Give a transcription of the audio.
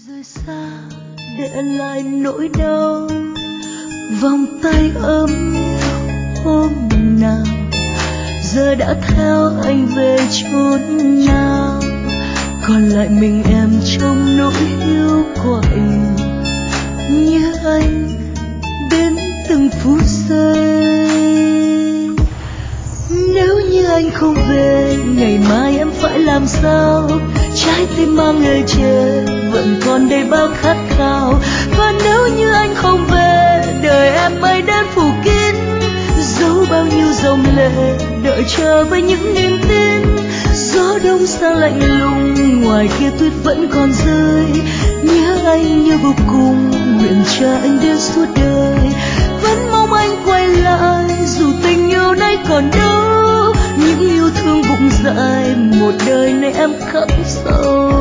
rời xa để lại nỗi đau, vòng tay ấm hôm nào giờ đã theo anh về chốn nào, còn lại mình em trong nỗi hiu quạnh như anh đến từng phút giây. Nếu như anh không về ngày mai em phải làm sao, trái tim mang lời chê vẫn còn đầy bao khát khao. Và nếu như anh không về đời em mây đen phủ kín, giấu bao nhiêu dòng lệ đợi chờ với những niềm tin. Gió đông sang lạnh lùng ngoài kia tuyết vẫn còn rơi, nhớ anh như vô cùng nguyện chờ anh đến suốt đời. Vẫn mong anh quay lại dù tình yêu nay còn đâu, những yêu thương bụng dạ một đời này em khắc sâu.